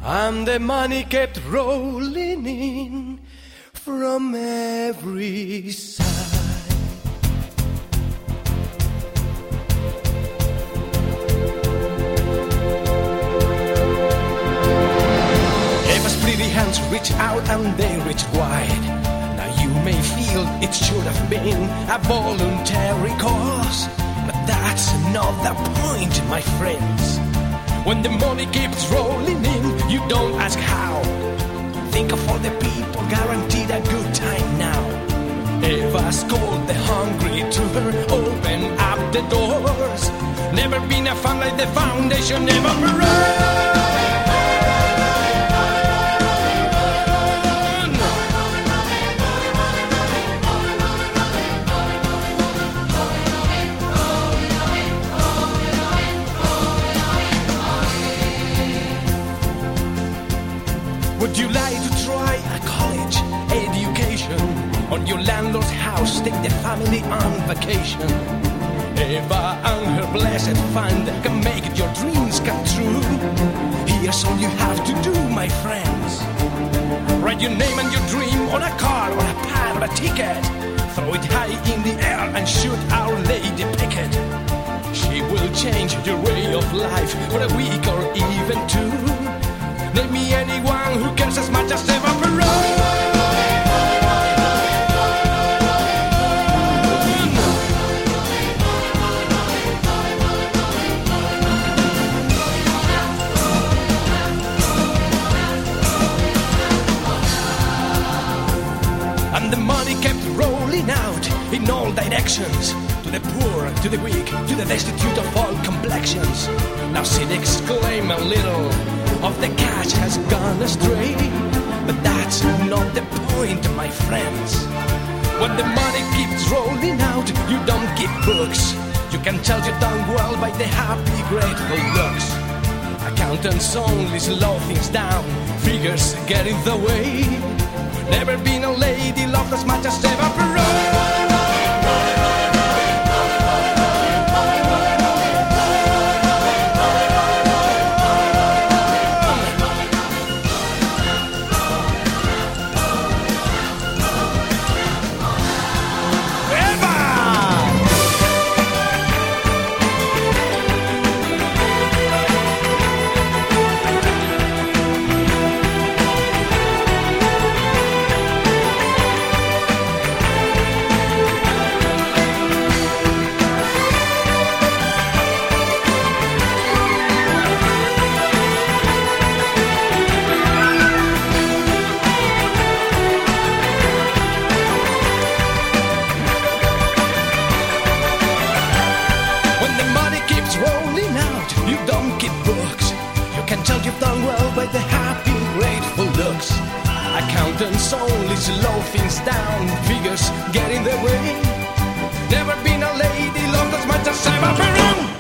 and the money kept rolling in from every side. Eva's pretty hands reach out and they reach wide. Now you may feel it should have been a voluntary cause, but that's not the point, my friends. When the money keeps rolling in, you don't ask how. Think of all the people guaranteed a good time now. Eva's called the hungry to her, open up the doors. Never been a fun like the foundation, never run. Would you like to try a college education? On your landlord's house, take the family on vacation. Eva and her blessed fund can make your dreams come true. Here's all you have to do, my friends. Write your name and your dream on a card, or a pad, or a ticket. Throw it high in the air and shoot Our Lady Picket. She will change your way of life for a week or even two. Name me anyone who cares as much as Eva Peron. And the money kept rolling out in all directions. To the poor, to the weak, to the destitute of all complexions. Now cynics claim a little of the cash has gone astray, but that's not the point, my friends. When the money keeps rolling out, you don't keep books. You can tell you've done well by the happy, grateful looks. Accountants only slow things down, figures get in the way. Never been a lady loved as much as Eva Peron. You've done well by the happy, grateful looks. Accountants only slow things down, figures get in the way. Never been a lady loved as much as Eva Peron.